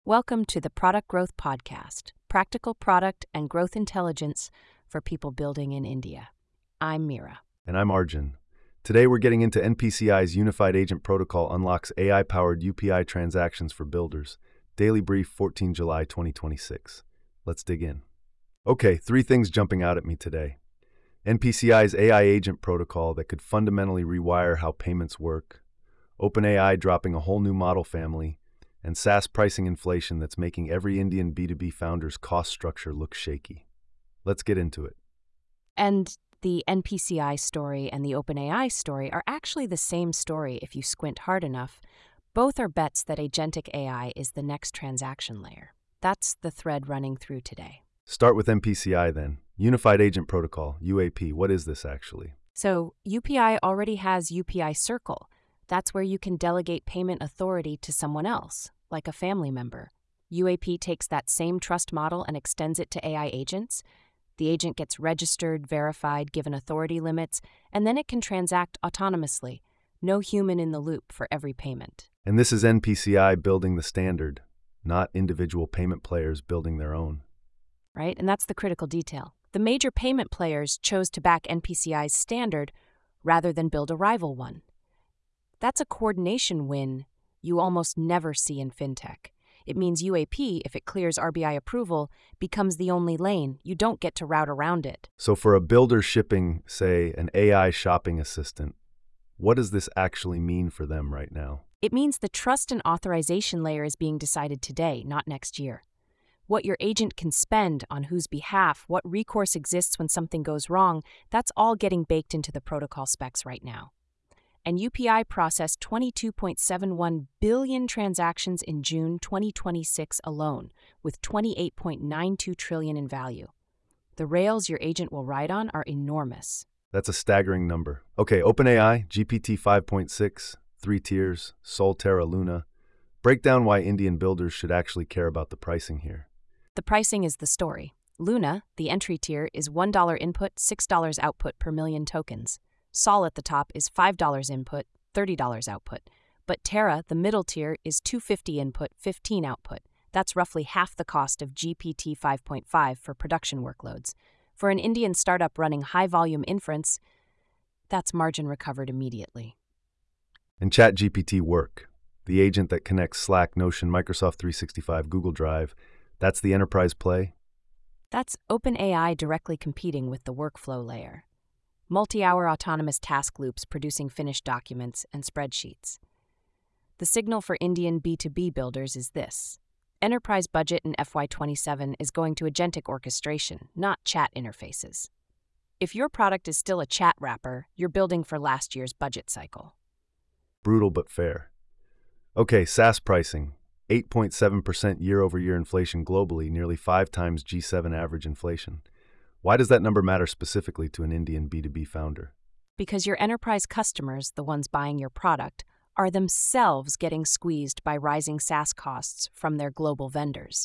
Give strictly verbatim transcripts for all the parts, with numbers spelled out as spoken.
Welcome to the Product Growth Podcast, practical product and growth intelligence for people building in India. I'm Mira. And I'm Arjun. Today we're getting into N P C I's Unified Agent Protocol unlocks A I-powered U P I transactions for builders. Daily Brief, fourteenth of July, twenty twenty-six. Let's dig in. Okay, three things jumping out at me today. N P C I's A I Agent Protocol that could fundamentally rewire how payments work. OpenAI dropping a whole new model family. And SaaS pricing inflation that's making every Indian B two B founder's cost structure look shaky. Let's get into it. And the N P C I story and the OpenAI story are actually the same story if you squint hard enough. Both are bets that agentic A I is the next transaction layer. That's the thread running through today. Start with N P C I then. Unified Agent Protocol, U A P. What is this actually? So U P I already has U P I Circle. That's where you can delegate payment authority to someone else, like a family member. U A P takes that same trust model and extends it to A I agents. The agent gets registered, verified, given authority limits, and then it can transact autonomously. No human in the loop for every payment. And this is N P C I building the standard, not individual payment players building their own. Right? And that's the critical detail. The major payment players chose to back N P C I's standard rather than build a rival one. That's a coordination win you almost never see in fintech. It means U A P, if it clears R B I approval, becomes the only lane. You don't get to route around it. So for a builder shipping, say, an A I shopping assistant, what does this actually mean for them right now? It means the trust and authorization layer is being decided today, not next year. What your agent can spend, on whose behalf, what recourse exists when something goes wrong, that's all getting baked into the protocol specs right now. And U P I processed twenty-two point seven one billion transactions in June twenty twenty-six alone, with twenty-eight point nine two trillion in value. The rails your agent will ride on are enormous. That's a staggering number. Okay, OpenAI, G P T five point six, three tiers, Solterra Luna. Break down why Indian builders should actually care about the pricing here. The pricing is the story. Luna, the entry tier, is one dollar input, six dollars output per million tokens. Sol at the top is five dollars input, thirty dollars output. But Terra, the middle tier, is two dollars and fifty cents input, fifteen dollars output. That's roughly half the cost of G P T five point five for production workloads. For an Indian startup running high-volume inference, that's margin recovered immediately. And ChatGPT Work, the agent that connects Slack, Notion, Microsoft three sixty-five, Google Drive, that's the enterprise play? That's OpenAI directly competing with the workflow layer. Multi-hour autonomous task loops producing finished documents and spreadsheets. The signal for Indian B two B builders is this. Enterprise budget in F Y twenty-seven is going to agentic orchestration, not chat interfaces. If your product is still a chat wrapper, you're building for last year's budget cycle. Brutal but fair. Okay, SaaS pricing. eight point seven percent year-over-year inflation globally, nearly five times G seven average inflation. Why does that number matter specifically to an Indian B two B founder? Because your enterprise customers, the ones buying your product, are themselves getting squeezed by rising SaaS costs from their global vendors.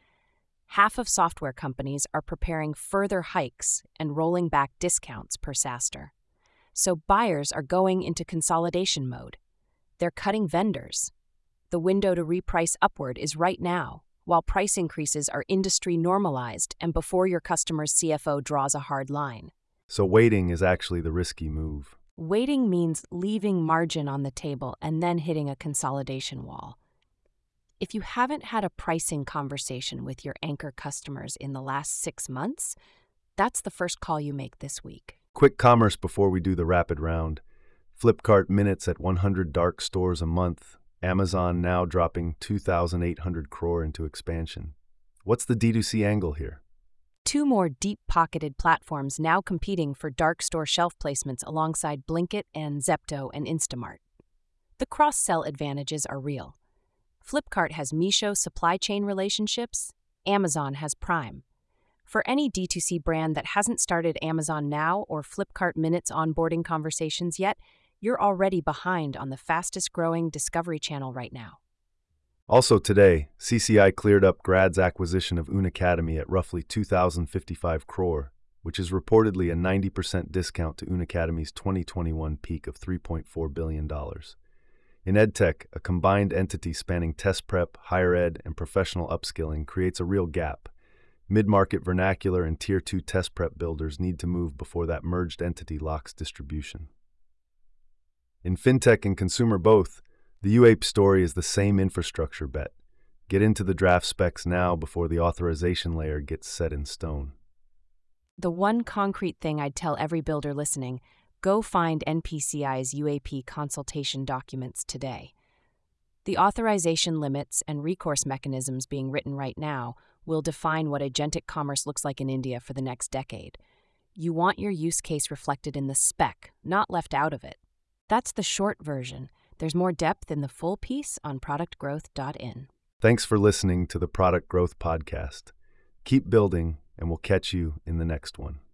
Half of software companies are preparing further hikes and rolling back discounts per SaaSter. So buyers are going into consolidation mode. They're cutting vendors. The window to reprice upward is right now, while price increases are industry normalized and before your customer's C F O draws a hard line. So waiting is actually the risky move. Waiting means leaving margin on the table and then hitting a consolidation wall. If you haven't had a pricing conversation with your anchor customers in the last six months, that's the first call you make this week. Quick commerce before we do the rapid round. Flipkart minutes at one hundred dark stores a month. Amazon now dropping two thousand eight hundred crore into expansion. What's the D two C angle here? Two more deep-pocketed platforms now competing for dark store shelf placements alongside Blinkit and Zepto and Instamart. The cross-sell advantages are real. Flipkart has Meesho supply chain relationships, Amazon has Prime. For any D two C brand that hasn't started Amazon Now or Flipkart Minutes onboarding conversations yet, you're already behind on the fastest-growing discovery channel right now. Also today, C C I cleared up Grad's acquisition of Unacademy at roughly two thousand fifty-five crore, which is reportedly a ninety percent discount to Unacademy's twenty twenty-one peak of three point four billion dollars. In EdTech, a combined entity spanning test prep, higher ed, and professional upskilling creates a real gap. Mid-market vernacular and Tier two test prep builders need to move before that merged entity locks distribution. In FinTech and consumer both, the U A P story is the same infrastructure bet. Get into the draft specs now before the authorization layer gets set in stone. The one concrete thing I'd tell every builder listening, go find N P C I's U A P consultation documents today. The authorization limits and recourse mechanisms being written right now will define what agentic commerce looks like in India for the next decade. You want your use case reflected in the spec, not left out of it. That's the short version. There's more depth in the full piece on product growth dot in. Thanks for listening to the Product Growth Podcast. Keep building, and we'll catch you in the next one.